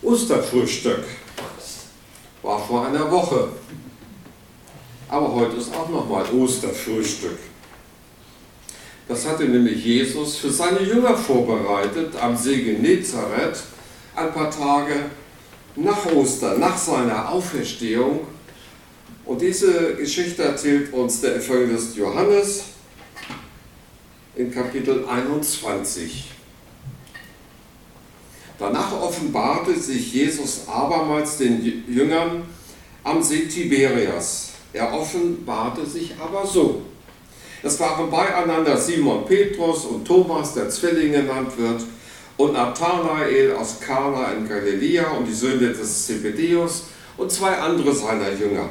Osterfrühstück war vor einer Woche. Aber heute ist auch nochmal Osterfrühstück. Das hatte nämlich Jesus für seine Jünger vorbereitet am See Genezareth, ein paar Tage nach Ostern, nach seiner Auferstehung. Und diese Geschichte erzählt uns der Evangelist Johannes in Kapitel 21. Danach offenbarte sich Jesus abermals den Jüngern am See Tiberias. Er offenbarte sich aber so. Es waren beieinander Simon Petrus und Thomas, der Zwilling genannt wird, und Nathanael aus Kana in Galiläa und die Söhne des Zebedäus und zwei andere seiner Jünger.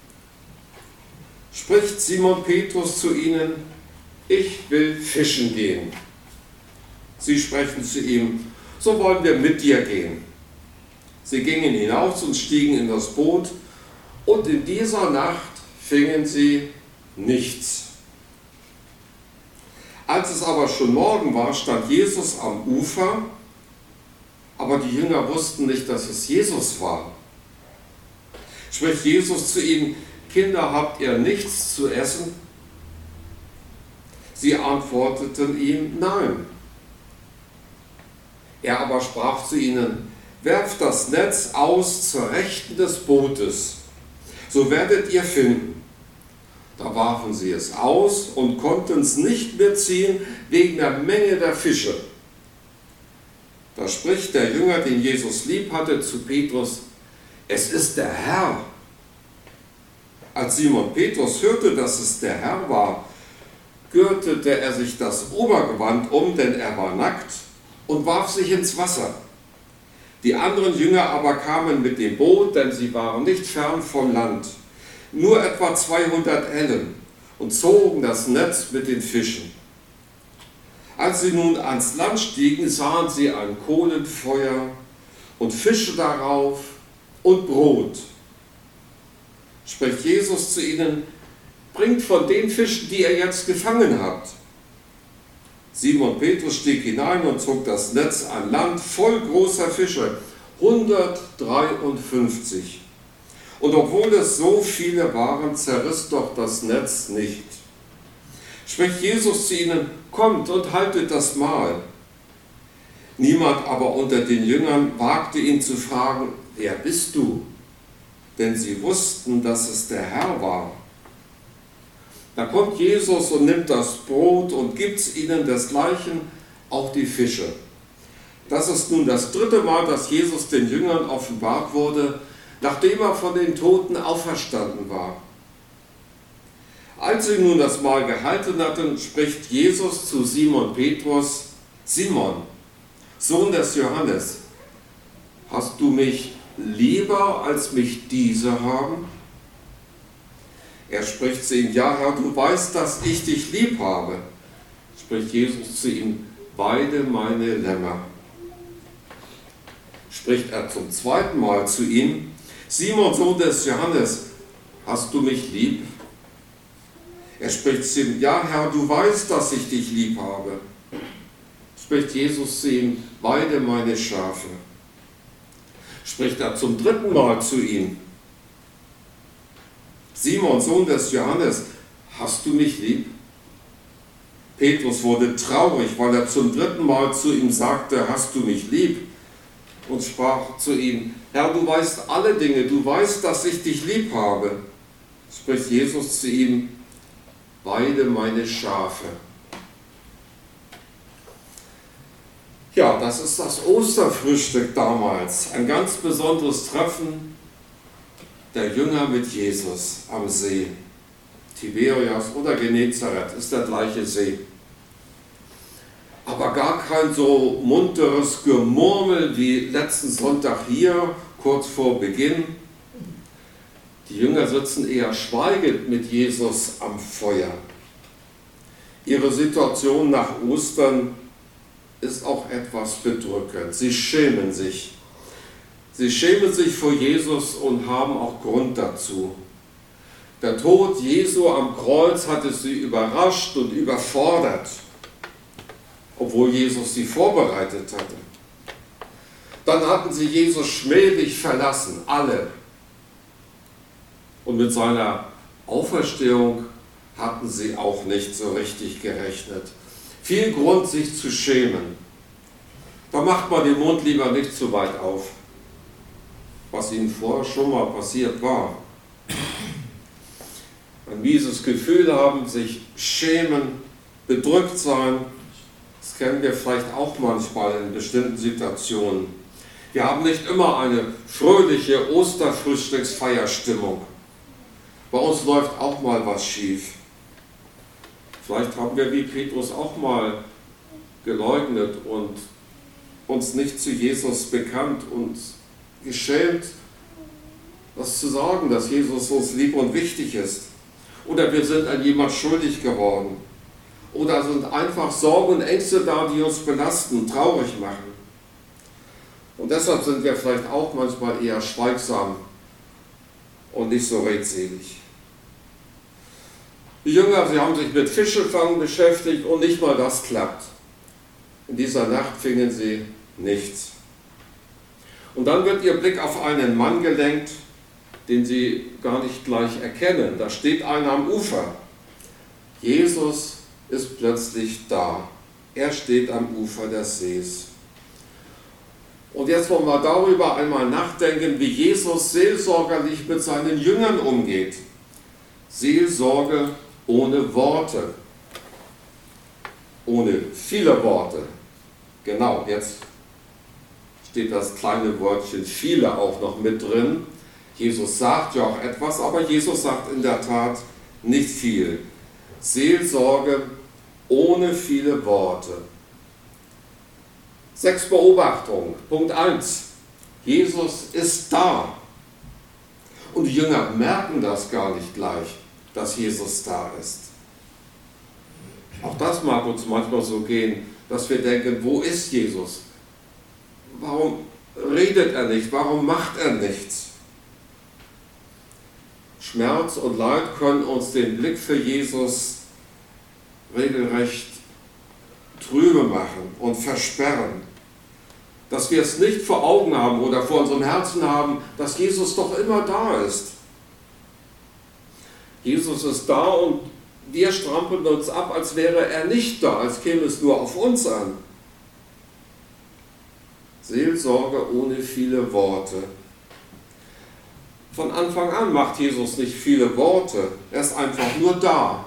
Spricht Simon Petrus zu ihnen: Ich will fischen gehen. Sie sprechen zu ihm: So wollen wir mit dir gehen. Sie gingen hinaus und stiegen in das Boot, und in dieser Nacht fingen sie nichts. Als es aber schon Morgen war, stand Jesus am Ufer, aber die Jünger wussten nicht, dass es Jesus war. Spricht Jesus zu ihnen: Kinder, habt ihr nichts zu essen? Sie antworteten ihm: Nein. Er aber sprach zu ihnen: Werft das Netz aus zur Rechten des Bootes, so werdet ihr finden. Da warfen sie es aus und konnten es nicht mehr ziehen wegen der Menge der Fische. Da spricht der Jünger, den Jesus lieb hatte, zu Petrus: Es ist der Herr. Als Simon Petrus hörte, dass es der Herr war, gürtete er sich das Obergewand um, denn er war nackt, und warf sich ins Wasser. Die anderen Jünger aber kamen mit dem Boot, denn sie waren nicht fern vom Land, nur etwa 200 Ellen, und zogen das Netz mit den Fischen. Als sie nun ans Land stiegen, sahen sie ein Kohlenfeuer und Fische darauf und Brot. Spricht Jesus zu ihnen: Bringt von den Fischen, die ihr jetzt gefangen habt. Simon Petrus stieg hinein und zog das Netz an Land voll großer Fische, 153. Und obwohl es so viele waren, zerriss doch das Netz nicht. Spricht Jesus zu ihnen: Kommt und haltet das Mahl. Niemand aber unter den Jüngern wagte ihn zu fragen: Wer bist du? Denn sie wussten, dass es der Herr war. Da kommt Jesus und nimmt das Brot und gibt es ihnen, desgleichen auch die Fische. Das ist nun das 3. Mal, dass Jesus den Jüngern offenbart wurde, nachdem er von den Toten auferstanden war. Als sie nun das Mahl gehalten hatten, spricht Jesus zu Simon Petrus: Simon, Sohn des Johannes, hast du mich lieber, als mich diese haben? Er spricht zu ihm: Ja, Herr, du weißt, dass ich dich lieb habe. Spricht Jesus zu ihm: Weide meine Lämmer. Spricht er zum 2. Mal zu ihm: Simon, Sohn des Johannes, hast du mich lieb? Er spricht zu ihm: Ja, Herr, du weißt, dass ich dich lieb habe. Spricht Jesus zu ihm: Weide meine Schafe. Spricht er zum 3. Mal zu ihm: Simon, Sohn des Johannes, hast du mich lieb? Petrus wurde traurig, weil er zum 3. Mal zu ihm sagte: Hast du mich lieb? Und sprach zu ihm: Herr, du weißt alle Dinge, du weißt, dass ich dich lieb habe. Spricht Jesus zu ihm: Weide meine Schafe. Ja, das ist das Osterfrühstück damals, ein ganz besonderes Treffen der Jünger mit Jesus am See. Tiberias oder Genezareth ist der gleiche See. Aber gar kein so munteres Gemurmel wie letzten Sonntag hier, kurz vor Beginn. Die Jünger sitzen eher schweigend mit Jesus am Feuer. Ihre Situation nach Ostern ist auch etwas bedrückend. Sie schämen sich. Sie schämen sich vor Jesus und haben auch Grund dazu. Der Tod Jesu am Kreuz hatte sie überrascht und überfordert, obwohl Jesus sie vorbereitet hatte. Dann hatten sie Jesus schmählich verlassen, alle. Und mit seiner Auferstehung hatten sie auch nicht so richtig gerechnet. Viel Grund, sich zu schämen. Da macht man den Mund lieber nicht zu weit auf, was ihnen vorher schon mal passiert war. Ein mieses Gefühl haben, sich schämen, bedrückt sein, das kennen wir vielleicht auch manchmal in bestimmten Situationen. Wir haben nicht immer eine fröhliche Osterfrühstücksfeierstimmung. Bei uns läuft auch mal was schief. Vielleicht haben wir wie Petrus auch mal geleugnet und uns nicht zu Jesus bekannt und geschämt, das zu sagen, dass Jesus uns lieb und wichtig ist. Oder wir sind an jemand schuldig geworden. Oder sind einfach Sorgen und Ängste da, die uns belasten, traurig machen. Und deshalb sind wir vielleicht auch manchmal eher schweigsam und nicht so redselig. Die Jünger, sie haben sich mit Fischefangen beschäftigt und nicht mal das klappt. In dieser Nacht fingen sie nichts. Und dann wird ihr Blick auf einen Mann gelenkt, den sie gar nicht gleich erkennen. Da steht einer am Ufer. Jesus ist plötzlich da. Er steht am Ufer des Sees. Und jetzt wollen wir darüber einmal nachdenken, wie Jesus seelsorgerlich mit seinen Jüngern umgeht. Seelsorge ohne Worte. Ohne viele Worte. Genau, jetzt steht das kleine Wörtchen viele auch noch mit drin. Jesus sagt ja auch etwas, aber Jesus sagt in der Tat nicht viel. Seelsorge ohne viele Worte. 6 Beobachtungen. Punkt 1. Jesus ist da. Und die Jünger merken das gar nicht gleich, dass Jesus da ist. Auch das mag uns manchmal so gehen, dass wir denken, wo ist Jesus? Warum redet er nicht? Warum macht er nichts? Schmerz und Leid können uns den Blick für Jesus regelrecht trübe machen und versperren. Dass wir es nicht vor Augen haben oder vor unserem Herzen haben, dass Jesus doch immer da ist. Jesus ist da und wir strampeln uns ab, als wäre er nicht da, als käme es nur auf uns an. Seelsorge ohne viele Worte. Von Anfang an macht Jesus nicht viele Worte, er ist einfach nur da.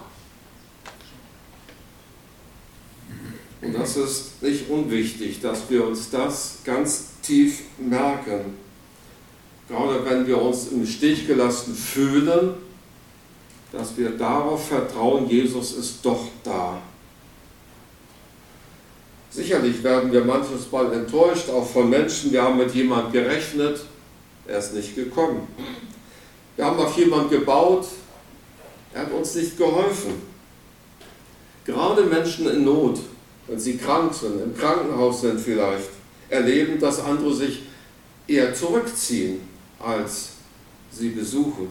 Und das ist nicht unwichtig, dass wir uns das ganz tief merken. Gerade wenn wir uns im Stich gelassen fühlen, dass wir darauf vertrauen, Jesus ist doch da. Sicherlich werden wir manches Mal enttäuscht, auch von Menschen. Wir haben mit jemandem gerechnet, er ist nicht gekommen. Wir haben auf jemanden gebaut, er hat uns nicht geholfen. Gerade Menschen in Not, wenn sie krank sind, im Krankenhaus sind vielleicht, erleben, dass andere sich eher zurückziehen, als sie besuchen.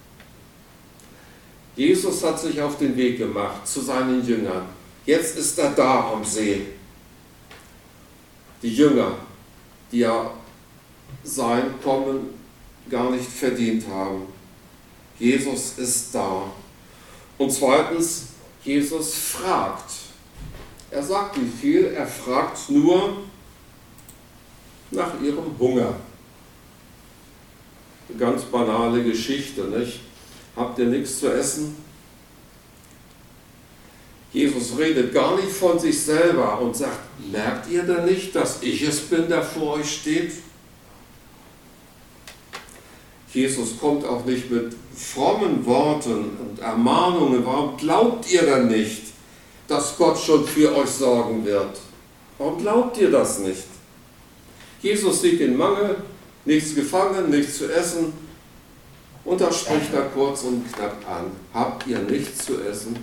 Jesus hat sich auf den Weg gemacht zu seinen Jüngern. Jetzt ist er da am See. Die Jünger, die ja sein Kommen gar nicht verdient haben. Jesus ist da. Und zweitens, Jesus fragt. Er sagt nicht viel, er fragt nur nach ihrem Hunger. Eine ganz banale Geschichte, nicht? Habt ihr nichts zu essen? Jesus redet gar nicht von sich selber und sagt, merkt ihr denn nicht, dass ich es bin, der vor euch steht? Jesus kommt auch nicht mit frommen Worten und Ermahnungen. Warum glaubt ihr denn nicht, dass Gott schon für euch sorgen wird? Warum glaubt ihr das nicht? Jesus sieht den Mangel, nichts gefangen, nichts zu essen, und da spricht er kurz und knapp an. Habt ihr nichts zu essen?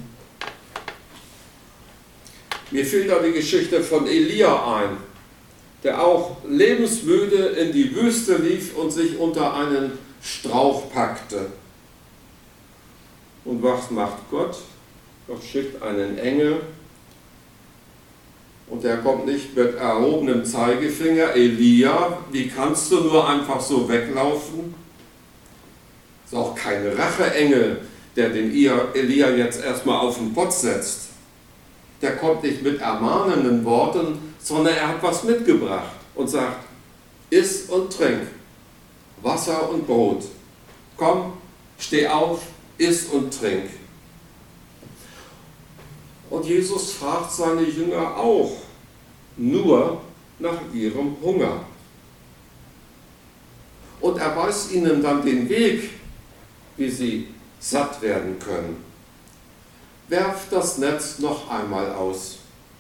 Mir fiel da die Geschichte von Elia ein, der auch lebensmüde in die Wüste lief und sich unter einen Strauch packte. Und was macht Gott? Gott schickt einen Engel Und er kommt nicht mit erhobenem Zeigefinger: Elia, wie kannst du nur einfach so weglaufen? Ist auch kein Racheengel, der den Elia jetzt erstmal auf den Pott setzt. Der kommt nicht mit ermahnenden Worten, sondern er hat was mitgebracht und sagt: Iss und trink, Wasser und Brot. Komm, steh auf, iss und trink. Und Jesus fragt seine Jünger auch nur nach ihrem Hunger. Und er weist ihnen dann den Weg, wie sie satt werden können. Werft das Netz noch einmal aus.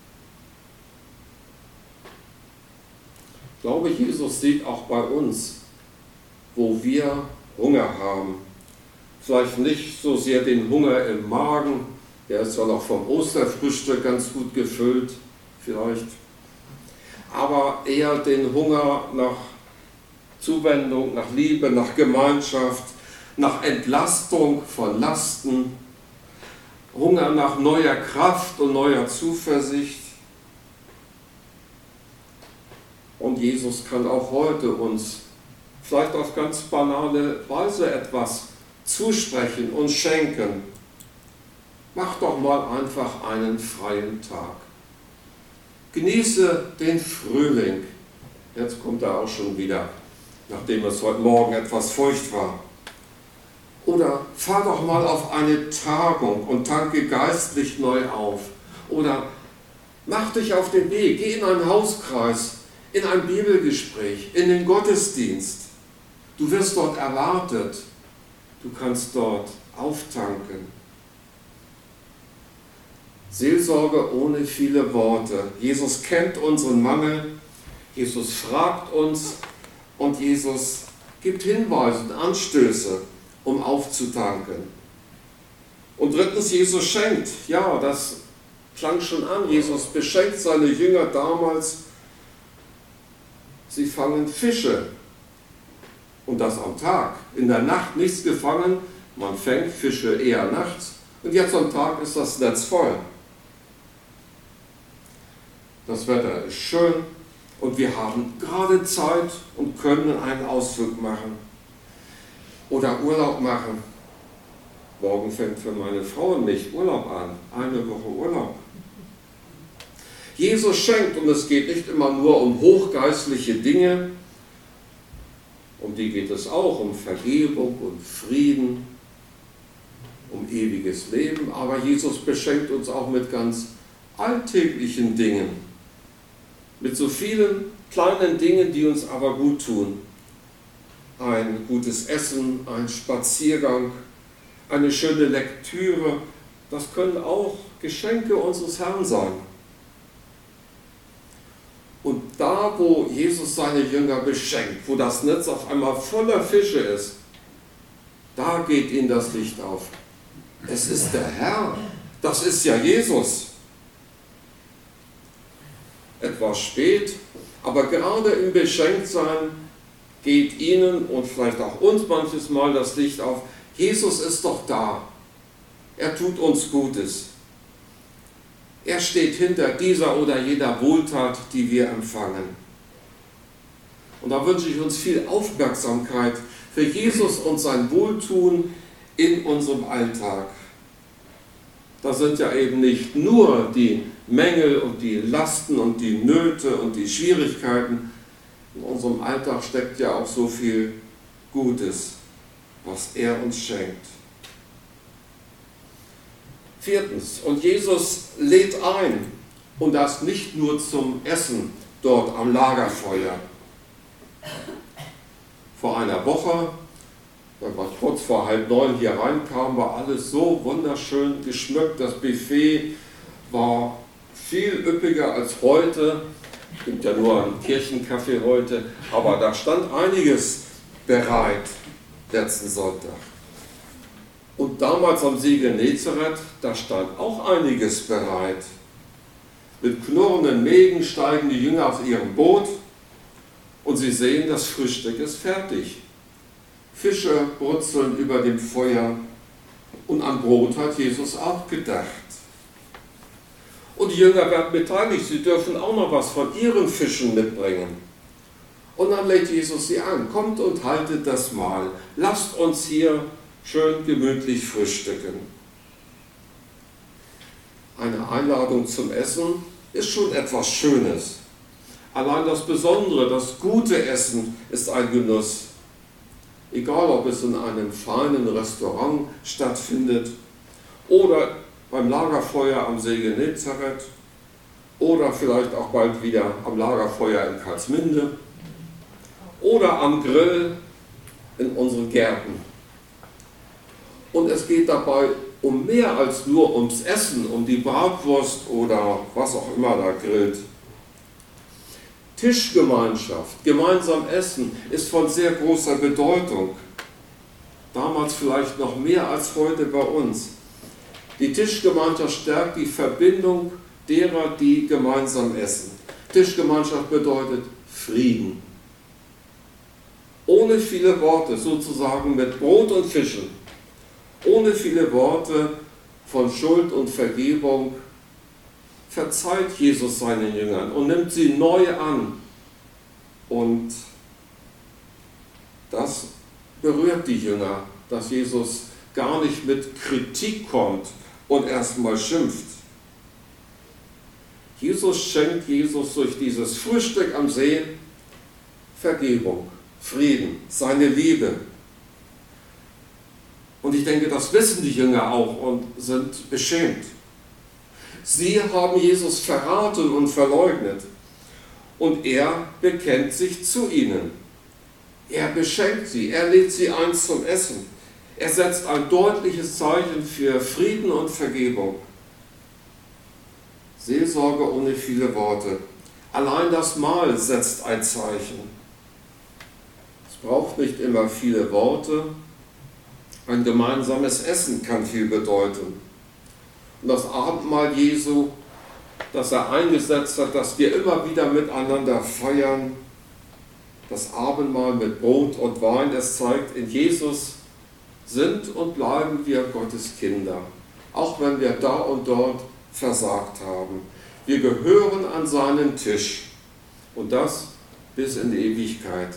Ich glaube, Jesus sieht auch bei uns, wo wir Hunger haben. Vielleicht nicht so sehr den Hunger im Magen, der ist ja noch vom Osterfrühstück ganz gut gefüllt, vielleicht. Aber eher den Hunger nach Zuwendung, nach Liebe, nach Gemeinschaft, nach Entlastung von Lasten, Hunger nach neuer Kraft und neuer Zuversicht. Und Jesus kann auch heute uns vielleicht auf ganz banale Weise etwas zusprechen und schenken. Mach doch mal einfach einen freien Tag. Genieße den Frühling. Jetzt kommt er auch schon wieder, nachdem es heute Morgen etwas feucht war. Oder fahr doch mal auf eine Tagung und tanke geistlich neu auf. Oder mach dich auf den Weg, geh in einen Hauskreis, in ein Bibelgespräch, in den Gottesdienst. Du wirst dort erwartet. Du kannst dort auftanken. Seelsorge ohne viele Worte. Jesus kennt unseren Mangel, Jesus fragt uns und Jesus gibt Hinweise und Anstöße, um aufzutanken. Und drittens, Jesus schenkt. Ja, das klang schon an. Jesus beschenkt seine Jünger damals. Sie fangen Fische. Und das am Tag. In der Nacht nichts gefangen. Man fängt Fische eher nachts. Und jetzt am Tag ist das Netz voll. Das Wetter ist schön und wir haben gerade Zeit und können einen Ausflug machen oder Urlaub machen. Morgen fängt für meine Frau und mich Urlaub an, eine Woche Urlaub. Jesus schenkt, und es geht nicht immer nur um hochgeistliche Dinge, um die geht es auch, um Vergebung und Frieden, um ewiges Leben, aber Jesus beschenkt uns auch mit ganz alltäglichen Dingen. Mit so vielen kleinen Dingen, die uns aber gut tun. Ein gutes Essen, ein Spaziergang, eine schöne Lektüre, das können auch Geschenke unseres Herrn sein. Und da, wo Jesus seine Jünger beschenkt, wo das Netz auf einmal voller Fische ist, da geht ihnen das Licht auf. Es ist der Herr, das ist ja Jesus. Etwas spät, aber gerade im Beschenktsein geht ihnen und vielleicht auch uns manches Mal das Licht auf. Jesus ist doch da. Er tut uns Gutes. Er steht hinter dieser oder jeder Wohltat, die wir empfangen. Und da wünsche ich uns viel Aufmerksamkeit für Jesus und sein Wohltun in unserem Alltag. Da sind ja eben nicht nur die Mängel und die Lasten und die Nöte und die Schwierigkeiten. In unserem Alltag steckt ja auch so viel Gutes, was er uns schenkt. Viertens, und Jesus lädt ein, und das nicht nur zum Essen dort am Lagerfeuer. Vor einer Woche, wenn wir kurz vor 8:30 hier reinkamen, war alles so wunderschön geschmückt. Das Buffet war viel üppiger als heute. Es gibt ja nur einen Kirchenkaffee heute, aber da stand einiges bereit letzten Sonntag. Und damals am See Genezareth, da stand auch einiges bereit. Mit knurrenden Mägen steigen die Jünger aus ihrem Boot und sie sehen, das Frühstück ist fertig. Fische brutzeln über dem Feuer und an Brot hat Jesus auch gedacht. Und die Jünger werden beteiligt, sie dürfen auch noch was von ihren Fischen mitbringen. Und dann lädt Jesus sie ein, kommt und haltet das Mahl, lasst uns hier schön gemütlich frühstücken. Eine Einladung zum Essen ist schon etwas Schönes. Allein das Besondere, das gute Essen ist ein Genuss. Egal, ob es in einem feinen Restaurant stattfindet oder beim Lagerfeuer am See Genezareth oder vielleicht auch bald wieder am Lagerfeuer in Karlsminde oder am Grill in unseren Gärten. Und es geht dabei um mehr als nur ums Essen, um die Bratwurst oder was auch immer da grillt. Tischgemeinschaft, gemeinsam essen, ist von sehr großer Bedeutung. Damals vielleicht noch mehr als heute bei uns. Die Tischgemeinschaft stärkt die Verbindung derer, die gemeinsam essen. Tischgemeinschaft bedeutet Frieden. Ohne viele Worte, sozusagen mit Brot und Fischen. Ohne viele Worte von Schuld und Vergebung verzeiht Jesus seinen Jüngern und nimmt sie neu an. Und das berührt die Jünger, dass Jesus gar nicht mit Kritik kommt und erstmal schimpft. Jesus schenkt durch dieses Frühstück am See Vergebung, Frieden, seine Liebe. Und ich denke, das wissen die Jünger auch und sind beschämt. Sie haben Jesus verraten und verleugnet. Und er bekennt sich zu ihnen. Er beschenkt sie, er lädt sie ein zum Essen. Er setzt ein deutliches Zeichen für Frieden und Vergebung. Seelsorge ohne viele Worte. Allein das Mahl setzt ein Zeichen. Es braucht nicht immer viele Worte. Ein gemeinsames Essen kann viel bedeuten. Und das Abendmahl Jesu, das er eingesetzt hat, dass wir immer wieder miteinander feiern, das Abendmahl mit Brot und Wein, es zeigt, in Jesus sind und bleiben wir Gottes Kinder, auch wenn wir da und dort versagt haben. Wir gehören an seinen Tisch und das bis in die Ewigkeit.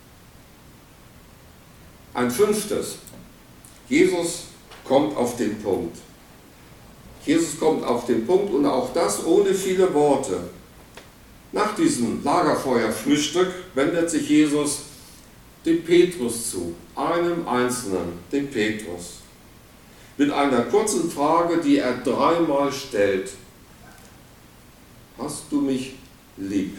Ein fünftes. Jesus kommt auf den Punkt. Jesus kommt auf den Punkt und auch das ohne viele Worte. Nach diesem Lagerfeuerfrühstück wendet sich Jesus dem Petrus zu, einem Einzelnen, dem Petrus, mit einer kurzen Frage, die er dreimal stellt. Hast du mich lieb?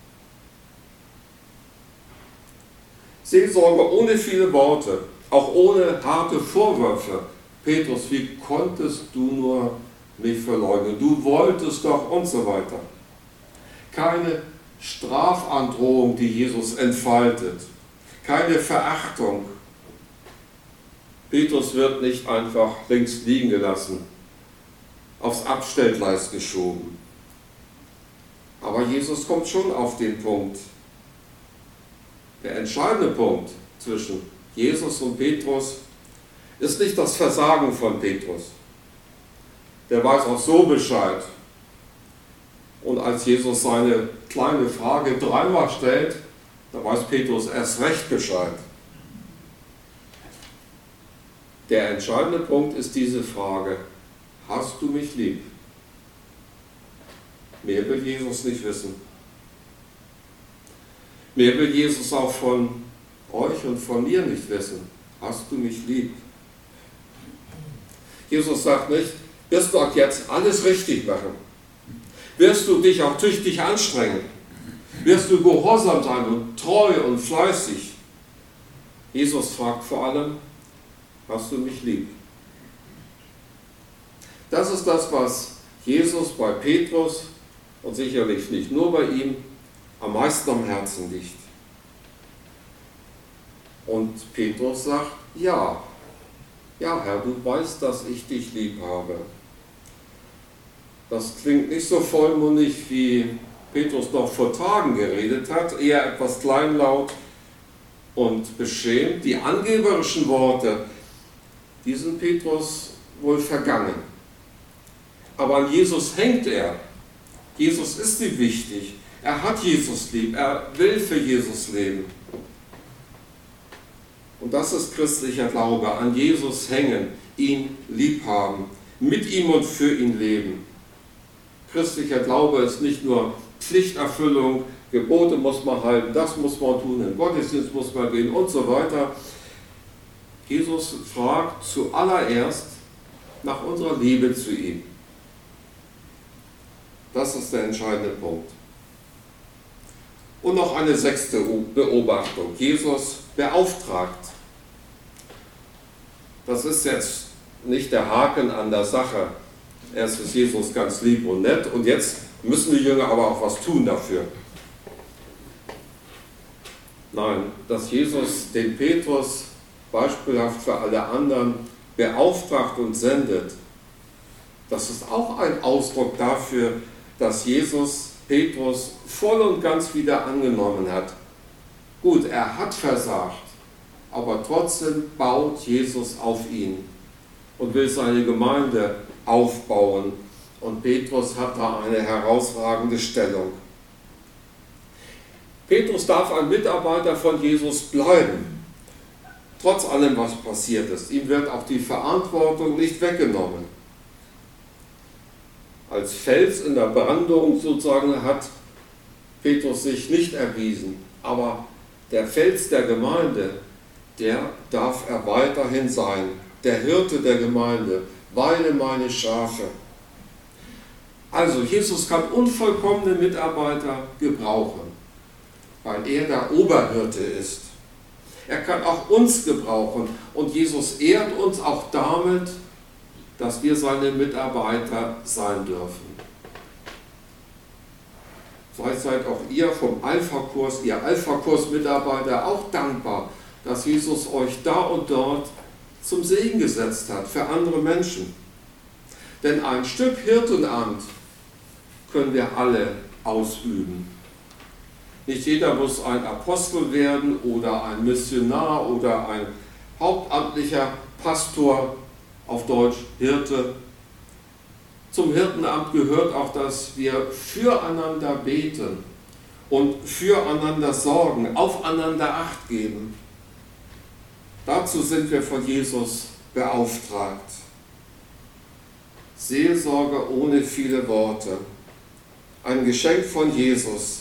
Seelsorge ohne viele Worte, auch ohne harte Vorwürfe. Petrus, wie konntest du nur mich verleugnen? Du wolltest doch und so weiter. Keine Strafandrohung, die Jesus entfaltet. Keine Verachtung. Petrus wird nicht einfach links liegen gelassen, aufs Abstellgleis geschoben. Aber Jesus kommt schon auf den Punkt. Der entscheidende Punkt zwischen Jesus und Petrus ist nicht das Versagen von Petrus. Der weiß auch so Bescheid. Und als Jesus seine kleine Frage dreimal stellt, da weiß Petrus erst recht Bescheid. Der entscheidende Punkt ist diese Frage: Hast du mich lieb? Mehr will Jesus nicht wissen. Mehr will Jesus auch von euch und von mir nicht wissen. Hast du mich lieb? Jesus sagt nicht, wirst du auch jetzt alles richtig machen? Wirst du dich auch tüchtig anstrengen? Wirst du gehorsam sein und treu und fleißig? Jesus fragt vor allem, hast du mich lieb? Das ist das, was Jesus bei Petrus und sicherlich nicht nur bei ihm am meisten am Herzen liegt. Und Petrus sagt, ja, Herr, du weißt, dass ich dich lieb habe. Das klingt nicht so vollmundig, wie Petrus noch vor Tagen geredet hat, eher etwas kleinlaut und beschämt. Die angeberischen Worte, die sind Petrus wohl vergangen. Aber an Jesus hängt er Jesus ist ihm wichtig. Er hat Jesus lieb. Er will für Jesus leben. Und das ist christlicher Glaube. An Jesus hängen, ihn lieb haben, mit ihm und für ihn leben. Christlicher Glaube ist nicht nur Pflichterfüllung, Gebote muss man halten, das muss man tun, in den Gottesdienst muss man gehen und so weiter. Jesus fragt zuallererst nach unserer Liebe zu ihm. Das ist der entscheidende Punkt. Und noch eine 6. Beobachtung. Jesus beauftragt. Das ist jetzt nicht der Haken an der Sache. Erst ist Jesus ganz lieb und nett und jetzt müssen die Jünger aber auch was tun dafür. Nein, dass Jesus den Petrus beispielhaft für alle anderen beauftragt und sendet, das ist auch ein Ausdruck dafür, dass Jesus Petrus voll und ganz wieder angenommen hat. Gut, er hat versagt, aber trotzdem baut Jesus auf ihn und will seine Gemeinde aufbauen. Und Petrus hat da eine herausragende Stellung. Petrus darf ein Mitarbeiter von Jesus bleiben, trotz allem, was passiert ist. Ihm wird auch die Verantwortung nicht weggenommen. Als Fels in der Brandung sozusagen hat Petrus sich nicht erwiesen, aber der Fels der Gemeinde, der darf er weiterhin sein, der Hirte der Gemeinde, weide meine Schafe. Also Jesus kann unvollkommene Mitarbeiter gebrauchen, weil er der Oberhirte ist. Er kann auch uns gebrauchen und Jesus ehrt uns auch damit, dass wir seine Mitarbeiter sein dürfen. Vielleicht seid auch ihr vom Alpha-Kurs, ihr Alpha-Kurs-Mitarbeiter auch dankbar, dass Jesus euch da und dort zum Segen gesetzt hat für andere Menschen. Denn ein Stück Hirtenamt können wir alle ausüben. Nicht jeder muss ein Apostel werden oder ein Missionar oder ein hauptamtlicher Pastor, auf Deutsch Hirte. Zum Hirtenamt gehört auch, dass wir füreinander beten und füreinander sorgen, aufeinander Acht geben. Dazu sind wir von Jesus beauftragt. Seelsorge ohne viele Worte. Ein Geschenk von Jesus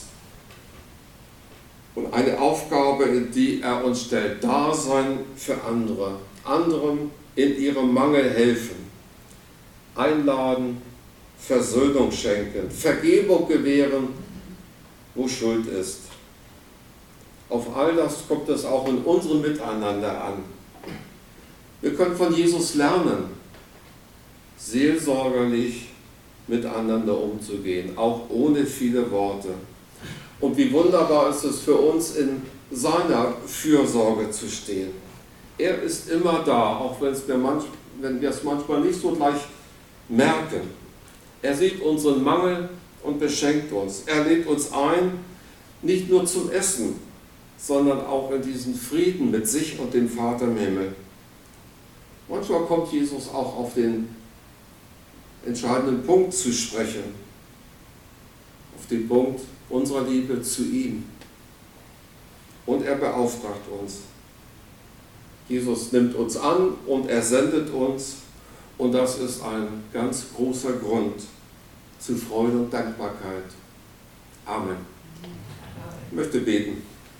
und eine Aufgabe, in die er uns stellt. Dasein für andere. Anderen in ihrem Mangel helfen. Einladen, Versöhnung schenken, Vergebung gewähren, wo Schuld ist. Auf all das kommt es auch in unserem Miteinander an. Wir können von Jesus lernen, seelsorgerlich miteinander umzugehen, auch ohne viele Worte. Und wie wunderbar ist es für uns, in seiner Fürsorge zu stehen. Er ist immer da, auch wenn wir es manchmal nicht so gleich merken. Er sieht unseren Mangel und beschenkt uns. Er lädt uns ein, nicht nur zum Essen, sondern auch in diesen Frieden mit sich und dem Vater im Himmel. Manchmal kommt Jesus auch auf den entscheidenden Punkt zu sprechen, auf den Punkt unserer Liebe zu ihm. Und er beauftragt uns. Jesus nimmt uns an und er sendet uns, und das ist ein ganz großer Grund zu Freude und Dankbarkeit. Amen. Ich möchte beten.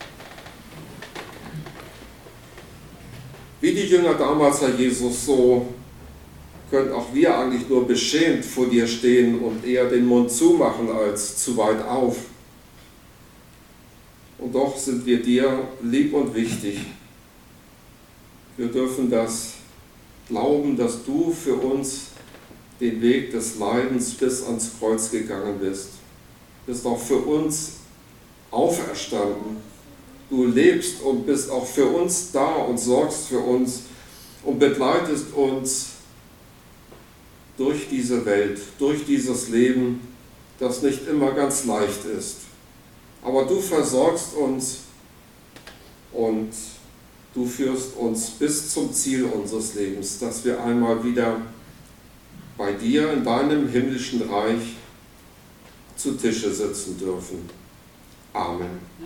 Wie die Jünger damals, Herr Jesus, so können auch wir eigentlich nur beschämt vor dir stehen und eher den Mund zumachen als zu weit auf. Und doch sind wir dir lieb und wichtig. Wir dürfen das glauben, dass du für uns den Weg des Leidens bis ans Kreuz gegangen bist. Du bist auch für uns auferstanden. Du lebst und bist auch für uns da und sorgst für uns und begleitest uns durch diese Welt, durch dieses Leben, das nicht immer ganz leicht ist. Aber du versorgst uns und du führst uns bis zum Ziel unseres Lebens, dass wir einmal wieder bei dir in deinem himmlischen Reich zu Tische sitzen dürfen. Amen.